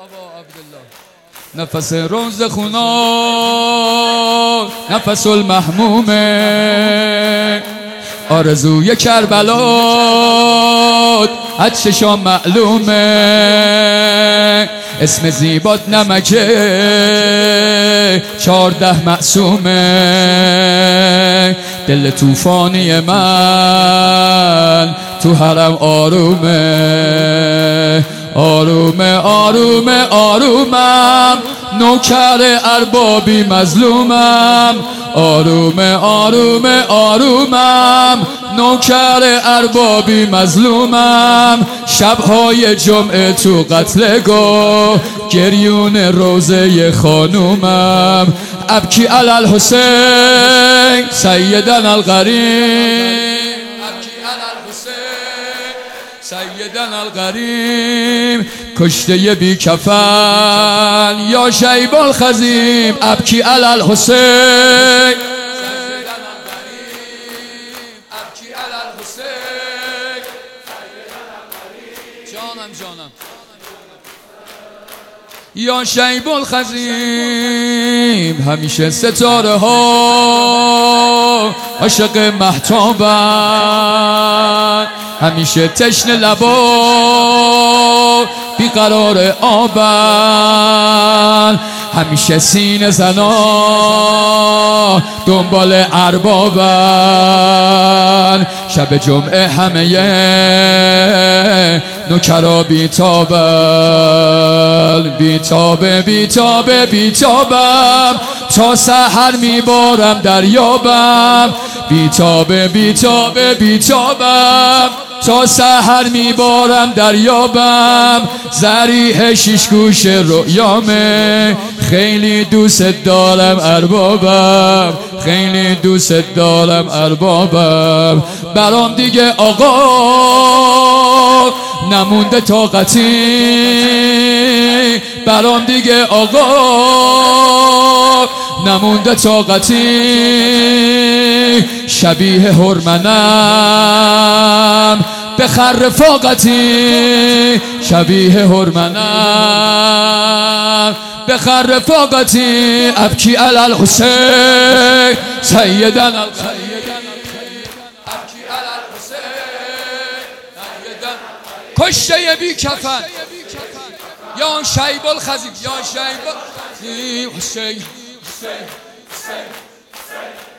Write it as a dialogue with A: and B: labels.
A: نفس روز خونان، نفس المحمومه، آرزوی کربلات از چشام معلومه، اسم زیبات نمکه 14 معصومه، دل توفانی من تو حرم آرومه، آرومه آرومه آرومم، نوکر اربابی مظلومم، آرومه آرومه آرومم، نوکر اربابی مظلومم، شبهای جمعه تو قتلگاه گریون روزه خانومم، ابکی علی الحسین سیدنا الغریب، سیدنا الغریب، کشته بی کفن یا شیب الخزیم، ابکی علی الحسین، سیدنا الغریب، ابکی علی الحسین، جانم یا شیب الخزیم، همیشه ستاره ها عاشق مهتابن، همیشه تشنه لبا بیقرار آبن، همیشه سینه زنا دنبال اربابن، شب جمعه همه نوکرا بیتابن، بیتابه بیتابه بیتابم تا سحر میبارم دریابم، بیتابه بیتابه بیتابم تا سحر میبارم دریابم، ذریح شیش گوش رؤیامه، خیلی دوست دارم اربابم، خیلی دوست دارم اربابم، برام دیگه آقا نمونده طاقتی، برام دیگه آقا نمونده طاقتی، شبیه هرمنم بخر رفاقتی، شبیه هرمنم بخر رفاقتی، ابکی علی الحسین سیدنا الغریب، ابکی علی الحسین سیدنا، کشته بی کفن یا شیب الخزیم، یا شیب الخزیم، حسین حسین حسین